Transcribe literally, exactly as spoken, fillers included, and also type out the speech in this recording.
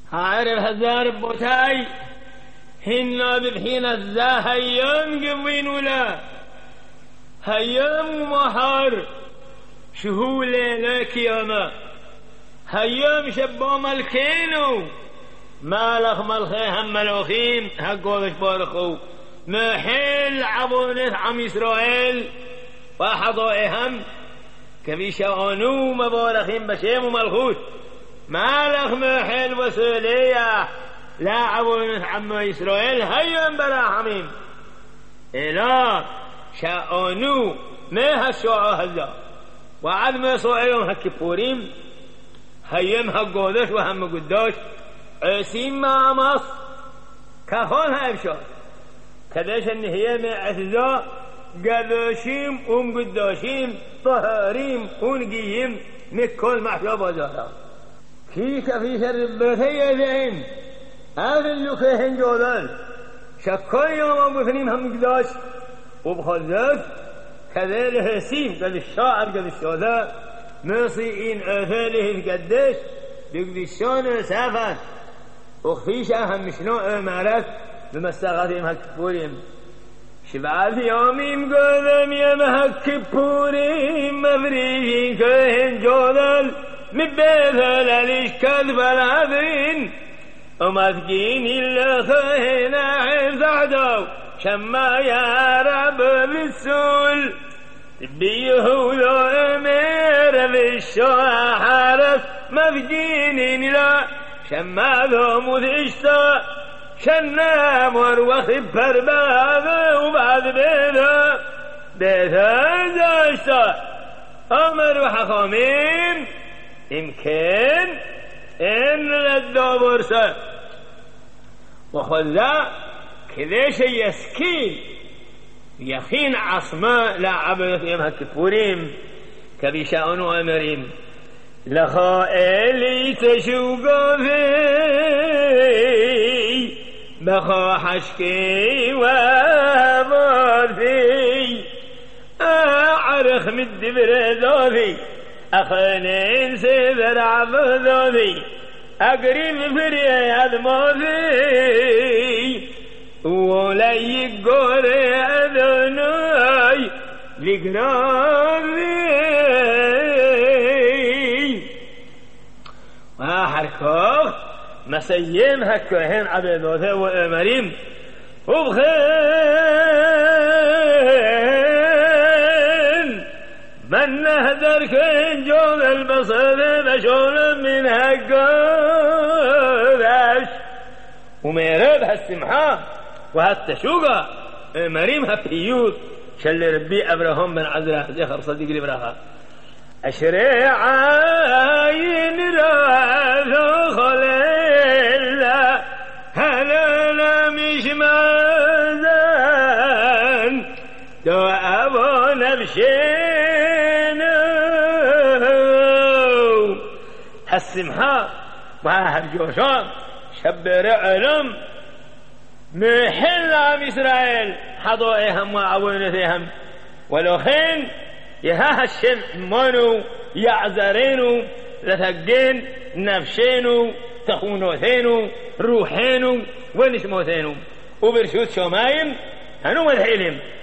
عارف هزار بوتاي هنا ببحين الزا هيام قوين ولا هيام محار شهولة لك ياما هيام شبا ملكينو مالخ ملخي هم ملوخين هقولش بارخو محل عبونت عم إسرائيل وحضائهم كبيشانو مبارخين بشيم وملخوت مالخ محل وسولية لا عبونت عم إسرائيل هيام برا حميم إلا شانو ما هالشعو هلا وعد ما صعيهم هكبوريم هيام هقودش وهم قداش عسيم مع مصر كفون هايبشار كداش ان هي من اعتزاء قداشيم ام قداشيم طهاريم ونقيم من كل محشى بازارا كي كفيش الرباتي يزعين هذا اللي كيهن جودان شكل يوم بثنين هم قداش وبخلات كذا له سيم قد الشاعر قد الشهداء مصيئين اثاله القداش بقدشان سافر وخفيشة هم شنو امارات بمستغاثهم هكبوريم شبعات يوميم قدم يم هكبوريم مفريشين كهن جودل مبيثل الاشكال بلادين ومثقين إلا خهنا عزعدو شما يا رب بالسول بيهولو امير بالشوحرف مفجين لا شما ذو مذشتا شنا مروخ برباغ وبعد بيذا بيذا زاشتا امر وحخامين امكان ان لدو برسا وخذا كذيش يسكين يخين عصماء لا عبدت يمها كفوريم كبيشاء وامرين لخائلي تشوق في بخا حشكي واباثي أعرخ من الدبر ذوذي أخنين سيذر عبذوذي أقرب فرياد موذي ولا يقول أذناي لقناذي وحركوه مسيين هكوهين عبدوثي وامرين وبخين من نهدر كين جول البصر بشول من هكوذاش وميرد هالسمحة وهالتشوقة امرين هفيوت شل ربي أبراهام بن عزرا زخر صديق لبراها أشري عين راثو خليلا هلالا مش مازان دو أبو نبشينو هالسمحة وها هالجوشان شبر علم محل عم إسرائيل حضائهم وعوينتهم ولو خين يها الشم منو يعزرينو لثقين نفشينو تخونوثينو روحينو ونسموثينو وبرشوت شمايم هنو مذحيلهم